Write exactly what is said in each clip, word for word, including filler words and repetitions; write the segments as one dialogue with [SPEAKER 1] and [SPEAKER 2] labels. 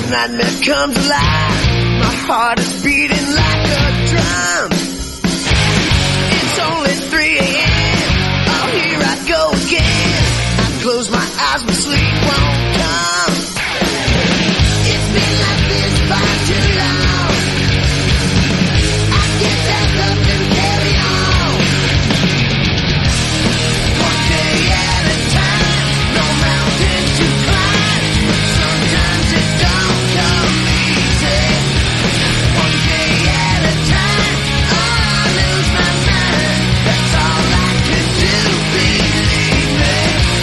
[SPEAKER 1] nightmare comes alive. My heart is beating like a drum. It's only three a.m. Oh, here I go again. I close my eyes, but sleep won't come. It's been like this for too long. I guess I'll up and carry on. One day at a time, no mountain to climb. Sometimes it don't come easy. One day at a time, oh, I lose my mind. That's all I can do, believe me.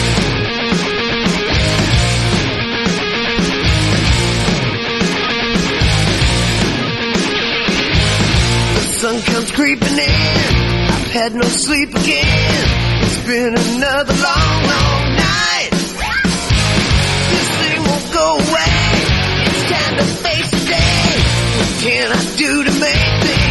[SPEAKER 1] The sun comes creeping in. I've had no sleep again. It's been another long, long night. This thing won't go away. It's time to face the day. What can I do to make things